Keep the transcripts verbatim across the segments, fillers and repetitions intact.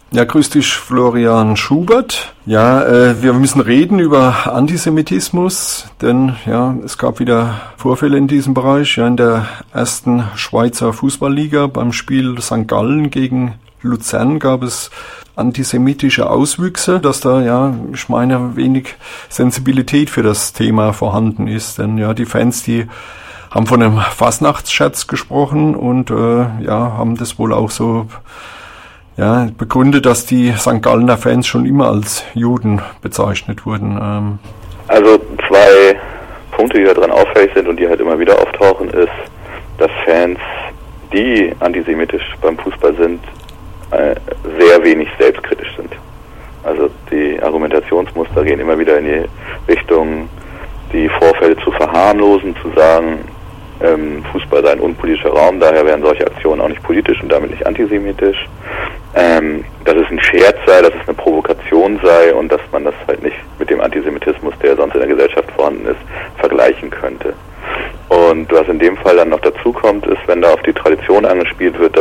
Ja, grüß dich, Florian Schubert. Ja, äh, wir müssen reden über Antisemitismus, denn ja, es gab wieder Vorfälle in diesem Bereich. Ja, in der ersten Schweizer Fußballliga beim Spiel Sankt Gallen gegen Luzern gab es antisemitische Auswüchse, dass da, ja, ich meine, wenig Sensibilität für das Thema vorhanden ist. Denn ja, die Fans, die haben von einem Fasnachtsscherz gesprochen und äh, ja, haben das wohl auch so ja, begründet, dass die Sankt Gallener Fans schon immer als Juden bezeichnet wurden. Ähm. Also zwei Punkte, die da dran auffällig sind und die halt immer wieder auftauchen, ist, dass Fans, die antisemitisch beim Fußball sind, äh, sehr wenig selbstkritisch sind. Also die Argumentationsmuster gehen immer wieder in die Richtung, die Vorfälle zu verharmlosen, zu sagen, ähm, Fußball sei ein unpolitischer Raum, daher wären solche Aktionen auch nicht politisch und damit nicht antisemitisch. Ähm, dass es ein Scherz sei, dass es eine Provokation sei und dass man das halt nicht mit dem Antisemitismus, der sonst in der Gesellschaft vorhanden ist, vergleichen könnte. Und was in dem Fall dann noch dazu kommt, ist, wenn da auf die Tradition angespielt wird, dass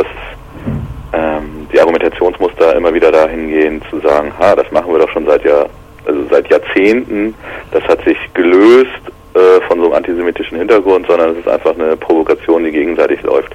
ähm, die Argumentationsmuster immer wieder dahin gehen, zu sagen, ha, das machen wir doch schon seit Jahr, also seit Jahrzehnten, das hat sich gelöst äh, von so einem antisemitischen Hintergrund, sondern es ist einfach eine Provokation, die gegenseitig läuft.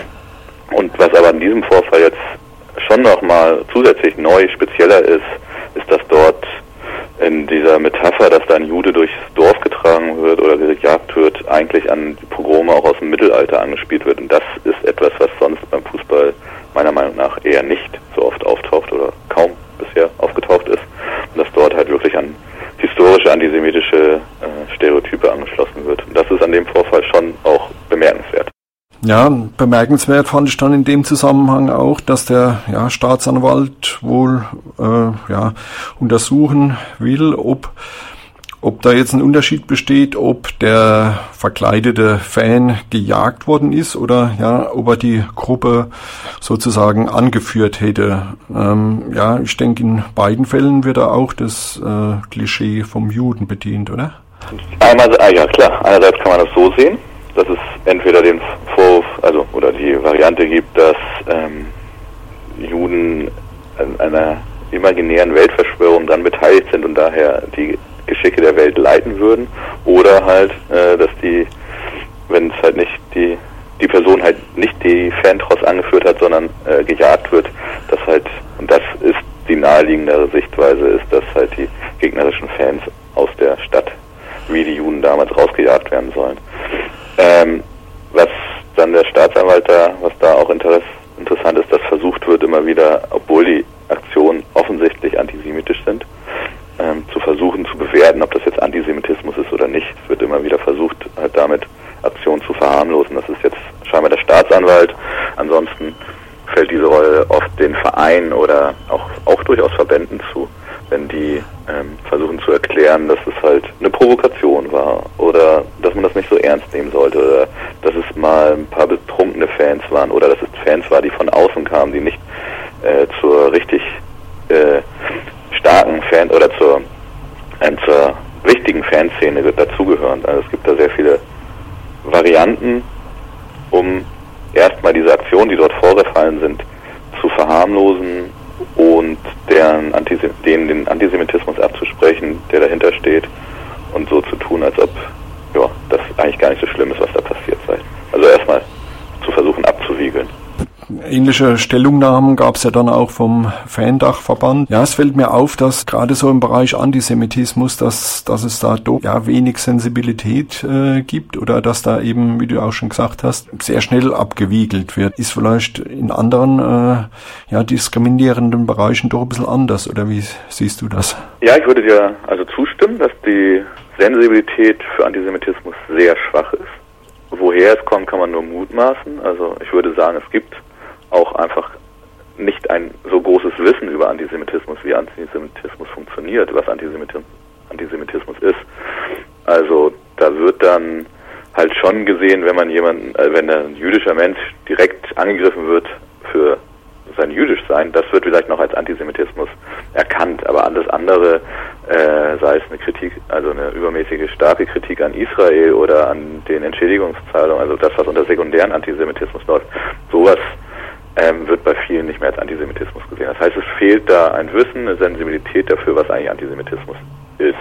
Und was aber in diesem Vorfall jetzt schon nochmal zusätzlich neu, spezieller ist, ist, dass dort in dieser Metapher, dass da ein Jude durchs Dorf getragen wird oder gejagt wird, eigentlich an die Pogrome auch aus dem Mittelalter angespielt wird. Und das ist etwas, was sonst beim Fußball meiner Meinung nach eher nicht so oft auftaucht oder kaum bisher aufgetaucht ist. Und dass dort halt wirklich an historische antisemitische äh, Stereotype angeschlossen wird. Und das ist an dem Vorfall schon auch bemerkenswert. Ja, bemerkenswert fand ich dann in dem Zusammenhang auch, dass der ja, Staatsanwalt wohl äh, ja, untersuchen will, ob, ob da jetzt ein Unterschied besteht, ob der verkleidete Fan gejagt worden ist oder ja, ob er die Gruppe sozusagen angeführt hätte. Ähm, ja, ich denke, in beiden Fällen wird da auch das äh, Klischee vom Juden bedient, oder? Einmal, ah, ja klar, einerseits kann man das so sehen, dass es entweder den Vorwurf, also oder die Variante gibt, dass ähm, Juden an einer imaginären Weltverschwörung dann beteiligt sind und daher die Geschicke der Welt leiten würden, oder halt, äh, dass die, wenn es halt nicht die die Person halt nicht die Fantross angeführt hat, sondern äh, gejagt wird, dass halt, und das ist die naheliegendere Sichtweise, ist, dass halt die gegnerischen Fans aus der Stadt wie die Juden damals rausgejagt werden sollen. Ähm, was dann der Staatsanwalt da, was da auch Interess, interessant ist, dass versucht wird immer wieder, obwohl die Aktionen offensichtlich antisemitisch sind, ähm, zu versuchen zu bewerten, ob das jetzt Antisemitismus ist oder nicht. Es wird immer wieder versucht, halt damit Aktionen zu verharmlosen. Das ist jetzt scheinbar der Staatsanwalt. Ansonsten fällt diese Rolle oft den Vereinen oder auch, auch durchaus Verbänden zu, wenn die ähm, versuchen zu erklären, dass es halt eine Provokation war oder dass man das nicht so ernst nehmen sollte oder dass es mal ein paar betrunkene Fans waren oder dass es Fans waren, die von außen kamen, die nicht äh, zur richtig äh, starken Fan oder zur, äh, zur wichtigen Fanszene dazugehören. Also es gibt da sehr viele Varianten, um erstmal diese Aktionen, die dort vorgefallen sind, zu verharmlosen und deren Antisem- denen den Antisemitismus abzusprechen, der dahinter steht, und so zu tun, als ob ja, das eigentlich gar nicht so schlimm ist, was da passiert sei. Also erstmal zu versuchen abzuwiegeln. Ähnliche Stellungnahmen gab es ja dann auch vom Fan-Dachverband. Ja, es fällt mir auf, dass gerade so im Bereich Antisemitismus, dass, dass es da doch ja wenig Sensibilität äh, gibt oder dass da eben, wie du auch schon gesagt hast, sehr schnell abgewiegelt wird. Ist vielleicht in anderen äh, ja diskriminierenden Bereichen doch ein bisschen anders, oder wie siehst du das? Ja, ich würde dir also zustimmen, dass die Sensibilität für Antisemitismus sehr schwach ist. Woher es kommt, kann man nur mutmaßen. Also ich würde sagen, es gibt auch einfach nicht ein so großes Wissen über Antisemitismus, wie Antisemitismus funktioniert, was Antisemitismus, Antisemitismus ist. Also da wird dann halt schon gesehen, wenn man jemanden, äh, wenn ein jüdischer Mensch direkt angegriffen wird für sein Jüdischsein, das wird vielleicht noch als Antisemitismus erkannt, aber alles andere, äh, sei es eine Kritik, also eine übermäßige starke Kritik an Israel oder an den Entschädigungszahlungen, also das, was unter sekundären Antisemitismus läuft, sowas ähm, wird bei vielen nicht mehr als Antisemitismus gesehen. sehen. Das heißt, es fehlt da ein Wissen, eine Sensibilität dafür, was eigentlich Antisemitismus ist.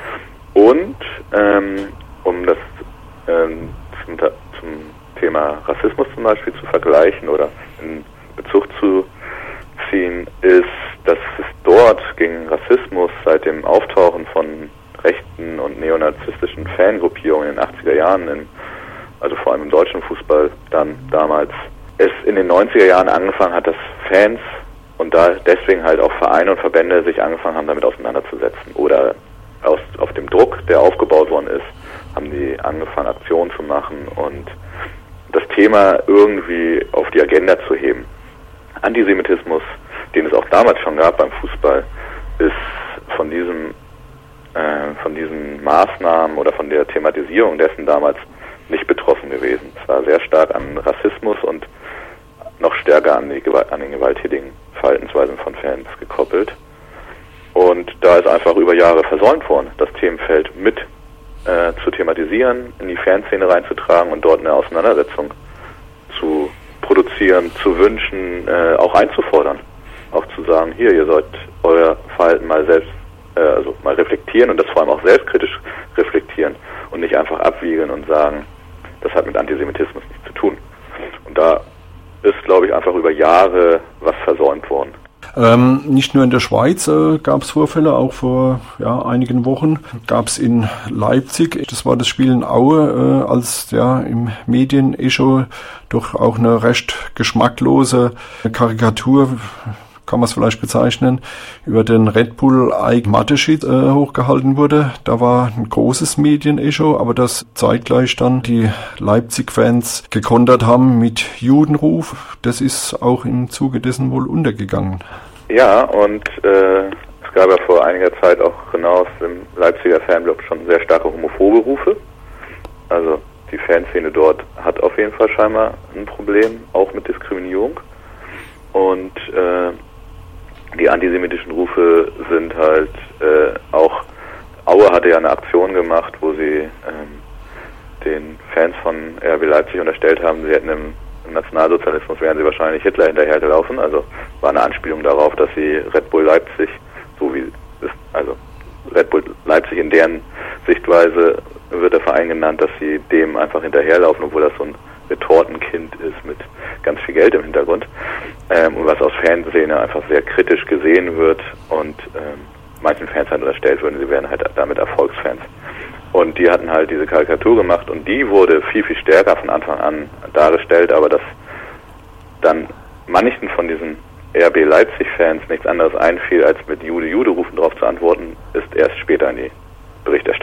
Und ähm, um das ähm, zum, zum Thema Rassismus zum Beispiel zu vergleichen oder in Bezug zu ziehen, ist, dass es dort gegen Rassismus seit dem Auftauchen von rechten und neonazistischen Fangruppierungen in den achtziger Jahren, in, also vor allem im deutschen Fußball dann damals, es in den neunziger Jahren angefangen hat, dass Fans und da deswegen halt auch Vereine und Verbände sich angefangen haben, damit auseinanderzusetzen. Oder aus, auf dem Druck, der aufgebaut worden ist, haben die angefangen, Aktionen zu machen und das Thema irgendwie auf die Agenda zu heben. Antisemitismus, den es auch damals schon gab beim Fußball, ist von diesem, äh, von diesen Maßnahmen oder von der Thematisierung dessen damals nicht betroffen gewesen. Es war sehr stark an Rassismus und noch stärker an, die, an den gewalttätigen Verhaltensweisen von Fans gekoppelt. Und da ist einfach über Jahre versäumt worden, das Themenfeld mit äh, zu thematisieren, in die Fanszene reinzutragen und dort eine Auseinandersetzung zu produzieren, zu wünschen, äh, auch einzufordern. Auch zu sagen, hier, ihr sollt euer Verhalten mal selbst, äh, also mal reflektieren und das vor allem auch selbstkritisch reflektieren und nicht einfach abwiegeln und sagen, das hat mit Antisemitismus nichts zu tun. Und da ist, glaube ich, einfach über Jahre was versäumt worden. Ähm, nicht nur in der Schweiz äh, gab es Vorfälle, auch vor ja, einigen Wochen gab es in Leipzig, das war das Spiel in Aue, äh, als ja im Medienecho doch auch eine recht geschmacklose Karikatur, kann man es vielleicht bezeichnen, über den Red Bull Ike Mateschitz äh, hochgehalten wurde. Da war ein großes Medienecho, aber das zeitgleich dann die Leipzig-Fans gekontert haben mit Judenruf. Das ist auch im Zuge dessen wohl untergegangen. Ja, und äh, es gab ja vor einiger Zeit auch genau aus dem Leipziger Fanblock schon sehr starke homophobe Rufe. Also die Fanszene dort hat auf jeden Fall scheinbar ein Problem, auch mit Diskriminierung. Und äh, die antisemitischen Rufe sind halt äh, auch, Aue hatte ja eine Aktion gemacht, wo sie ähm, den Fans von R B Leipzig unterstellt haben, sie hätten im, im Nationalsozialismus wären sie wahrscheinlich Hitler hinterhergelaufen. Also war eine Anspielung darauf, dass sie Red Bull Leipzig, so wie es, also Red Bull Leipzig in deren Sichtweise wird der Verein genannt, dass sie dem einfach hinterherlaufen, obwohl das so ein Retortenkind ist mit ganz viel Geld im Hintergrund, ähm, und was aus Fanszene einfach sehr kritisch gesehen wird und ähm, manchen Fans halt unterstellt würden, sie wären halt damit Erfolgsfans. Und die hatten halt diese Karikatur gemacht und die wurde viel, viel stärker von Anfang an dargestellt, aber dass dann manchen von diesen R B Leipzig-Fans nichts anderes einfiel, als mit Jude, Jude rufen drauf zu antworten, ist erst später in die Berichterstattung